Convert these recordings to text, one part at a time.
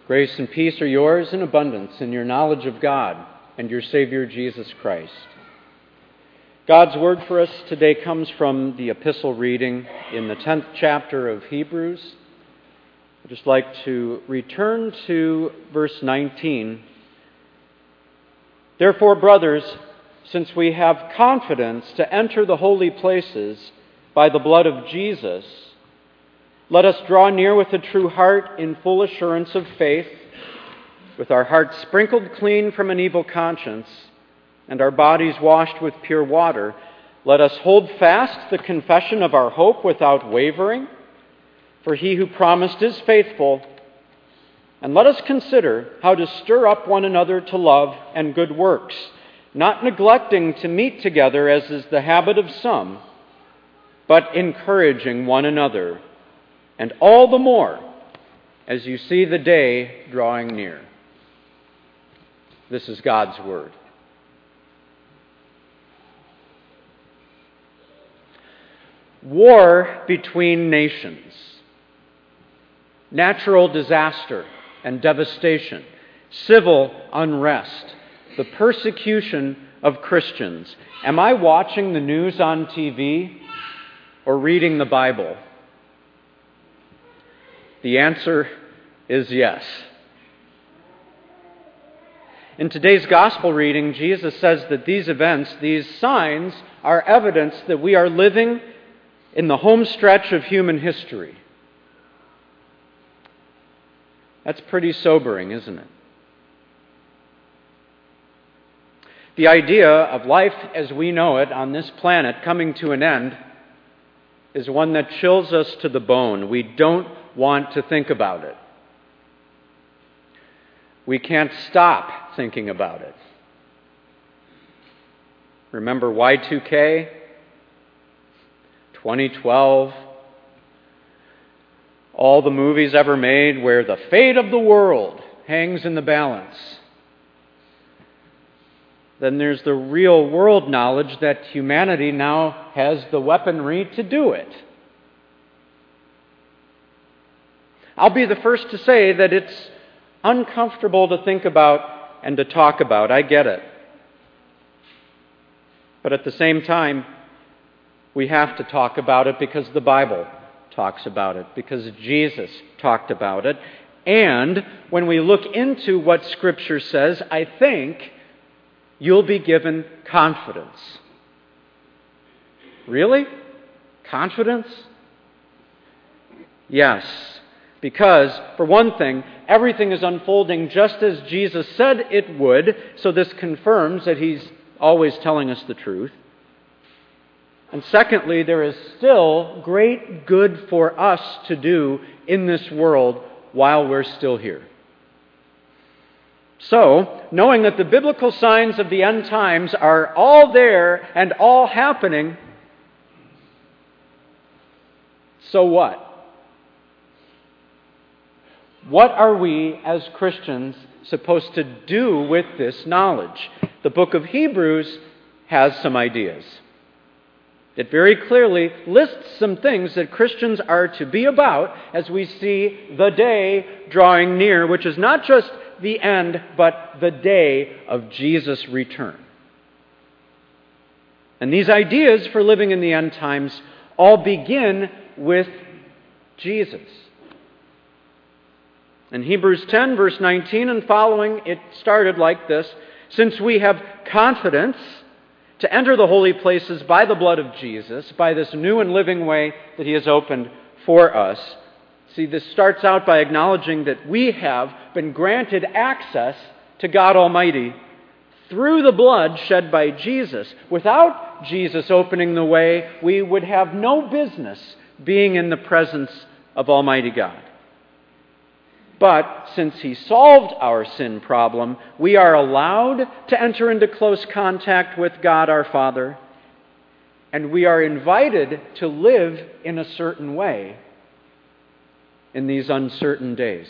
Grace and peace are yours in abundance in your knowledge of God and your Savior Jesus Christ. God's word for us today comes from the epistle reading in the 10th chapter of Hebrews. I'd just like to return to verse 19. Therefore, brothers, since we have confidence to enter the holy places by the blood of Jesus, let us draw near with a true heart in full assurance of faith, with our hearts sprinkled clean from an evil conscience, and our bodies washed with pure water. Let us hold fast the confession of our hope without wavering, for he who promised is faithful. And let us consider how to stir up one another to love and good works, not neglecting to meet together as is the habit of some, but encouraging one another, and all the more as you see the day drawing near. This is God's word. War between nations, natural disaster and devastation, civil unrest, the persecution of Christians. Am I watching the news on TV or reading the Bible? The answer is yes. In today's gospel reading, Jesus says that these events, these signs, are evidence that we are living in the home stretch of human history. That's pretty sobering, isn't it? The idea of life as we know it on this planet coming to an end is one that chills us to the bone. We don't want to think about it. We can't stop thinking about it. Remember Y2K? 2012? All the movies ever made where the fate of the world hangs in the balance. Then there's the real world knowledge that humanity now has the weaponry to do it. I'll be the first to say that it's uncomfortable to think about and to talk about. I get it. But at the same time, we have to talk about it because the Bible talks about it, because Jesus talked about it. And when we look into what Scripture says, I think you'll be given confidence. Really? Confidence? Yes. Because, for one thing, everything is unfolding just as Jesus said it would, so this confirms that He's always telling us the truth. And secondly, there is still great good for us to do in this world while we're still here. So, knowing that the biblical signs of the end times are all there and all happening, so what? What are we as Christians supposed to do with this knowledge? The book of Hebrews has some ideas. It very clearly lists some things that Christians are to be about as we see the day drawing near, which is not just the end, but the day of Jesus' return. And these ideas for living in the end times all begin with Jesus. In Hebrews 10, verse 19 and following, it started like this: since we have confidence to enter the holy places by the blood of Jesus, by this new and living way that He has opened for us. See, this starts out by acknowledging that we have been granted access to God Almighty through the blood shed by Jesus. Without Jesus opening the way, we would have no business being in the presence of Almighty God. But since He solved our sin problem, we are allowed to enter into close contact with God our Father, and we are invited to live in a certain way in these uncertain days.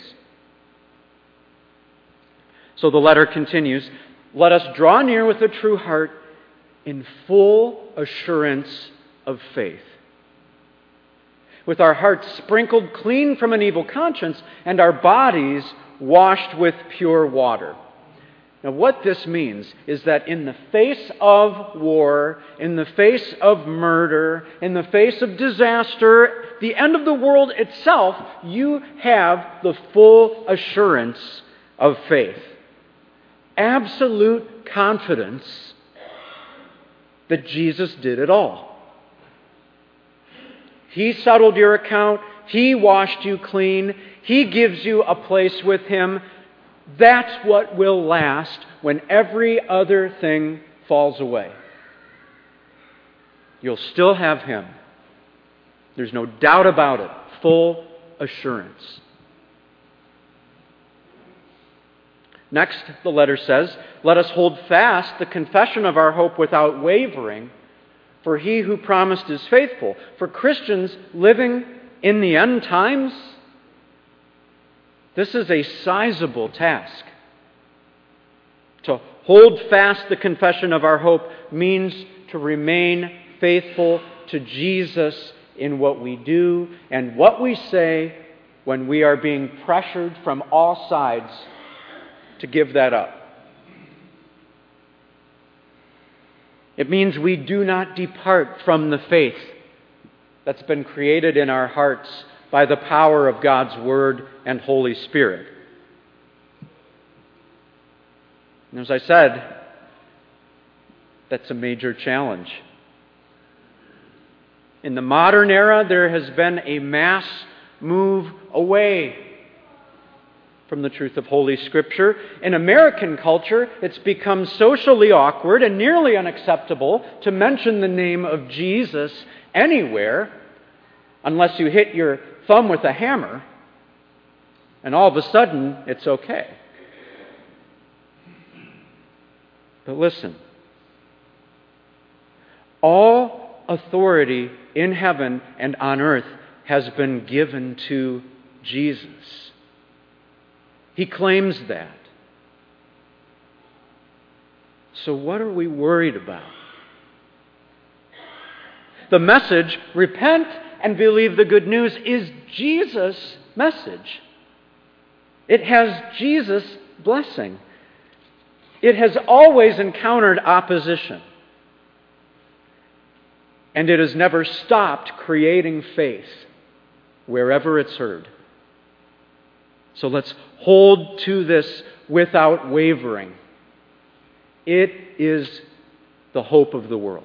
So the letter continues, let us draw near with a true heart in full assurance of faith, with our hearts sprinkled clean from an evil conscience and our bodies washed with pure water. Now, what this means is that in the face of war, in the face of murder, in the face of disaster, the end of the world itself, you have the full assurance of faith. Absolute confidence that Jesus did it all. He settled your account. He washed you clean. He gives you a place with Him. That's what will last when every other thing falls away. You'll still have Him. There's no doubt about it. Full assurance. Next, the letter says, "Let us hold fast the confession of our hope without wavering, for He who promised is faithful." For Christians living in the end times, this is a sizable task. To hold fast the confession of our hope means to remain faithful to Jesus in what we do and what we say when we are being pressured from all sides to give that up. It means we do not depart from the faith that's been created in our hearts by the power of God's Word and Holy Spirit. And as I said, that's a major challenge. In the modern era, there has been a mass move away from the truth of Holy Scripture. In American culture, it's become socially awkward and nearly unacceptable to mention the name of Jesus anywhere unless you hit your thumb with a hammer, and all of a sudden, it's okay. But listen, all authority in heaven and on earth has been given to Jesus. He claims that. So what are we worried about? The message, repent and believe the good news, is Jesus' message. It has Jesus' blessing. It has always encountered opposition. And it has never stopped creating faith wherever it's heard. So let's hold to this without wavering. It is the hope of the world.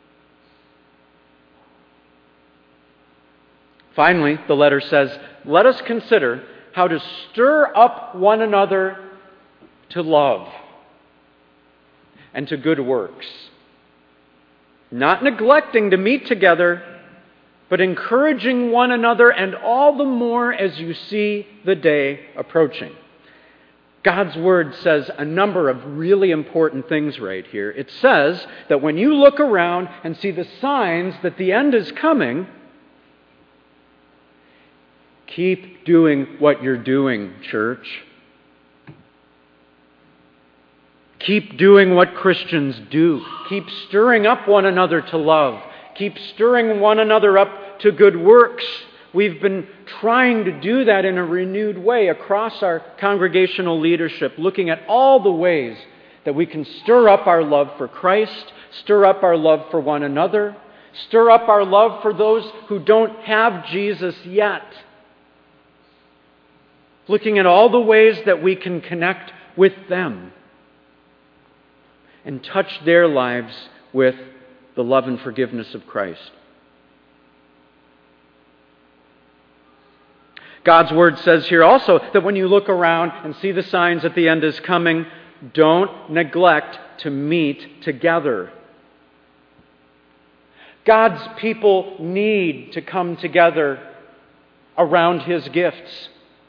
Finally, the letter says, let us consider how to stir up one another to love and to good works. Not neglecting to meet together, but encouraging one another, and all the more as you see the day approaching. God's Word says a number of really important things right here. It says that when you look around and see the signs that the end is coming, keep doing what you're doing, church. Keep doing what Christians do. Keep stirring up one another to love. Keep stirring one another up to good works. We've been trying to do that in a renewed way across our congregational leadership, looking at all the ways that we can stir up our love for Christ, stir up our love for one another, stir up our love for those who don't have Jesus yet. Looking at all the ways that we can connect with them and touch their lives with the love and forgiveness of Christ. God's Word says here also that when you look around and see the signs that the end is coming, don't neglect to meet together. God's people need to come together around His gifts.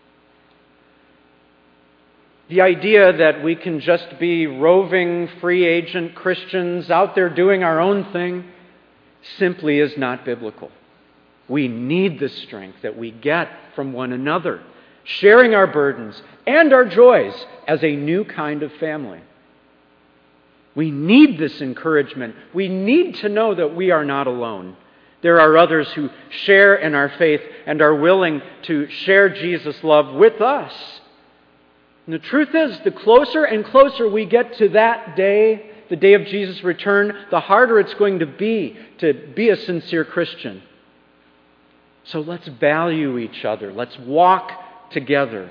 The idea that we can just be roving, free agent Christians out there doing our own thing simply is not biblical. We need the strength that we get from one another, sharing our burdens and our joys as a new kind of family. We need this encouragement. We need to know that we are not alone. There are others who share in our faith and are willing to share Jesus' love with us. And the truth is, the closer and closer we get to that day, the day of Jesus' return, the harder it's going to be a sincere Christian. So let's value each other. Let's walk together.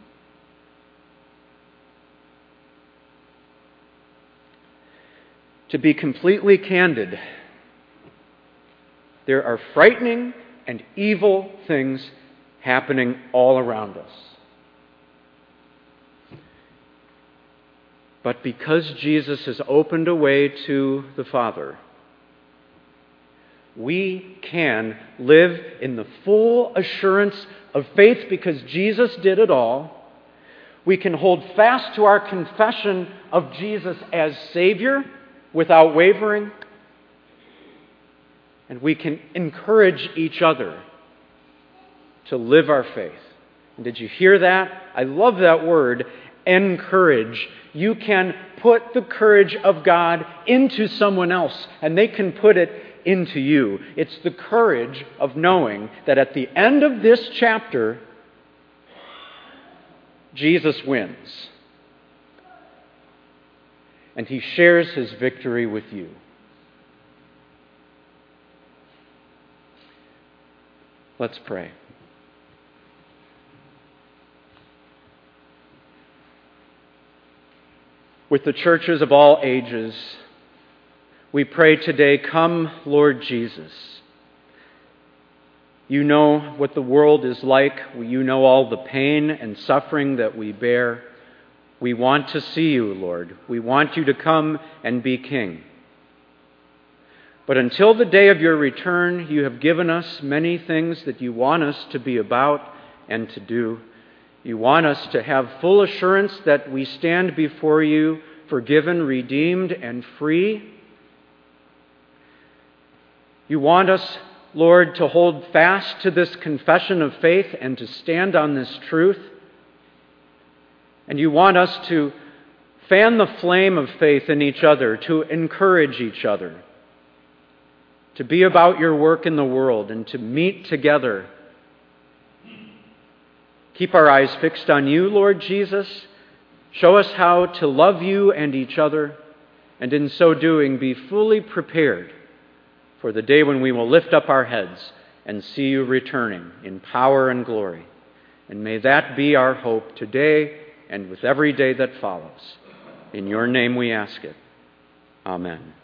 To be completely candid, there are frightening and evil things happening all around us. But because Jesus has opened a way to the Father, we can live in the full assurance of faith because Jesus did it all. We can hold fast to our confession of Jesus as Savior without wavering. And we can encourage each other to live our faith. And did you hear that? I love that word, encourage. You can put the courage of God into someone else, and they can put it into you. It's the courage of knowing that at the end of this chapter, Jesus wins. And He shares His victory with you. Let's pray. With the churches of all ages, we pray today, come, Lord Jesus. You know what the world is like. You know all the pain and suffering that we bear. We want to see you, Lord. We want you to come and be King. But until the day of your return, you have given us many things that you want us to be about and to do. You want us to have full assurance that we stand before you forgiven, redeemed, and free. You want us, Lord, to hold fast to this confession of faith and to stand on this truth. And you want us to fan the flame of faith in each other, to encourage each other, to be about your work in the world and to meet together. Keep our eyes fixed on you, Lord Jesus. Show us how to love you and each other, and in so doing, be fully prepared for the day when we will lift up our heads and see you returning in power and glory. And may that be our hope today and with every day that follows. In your name we ask it. Amen.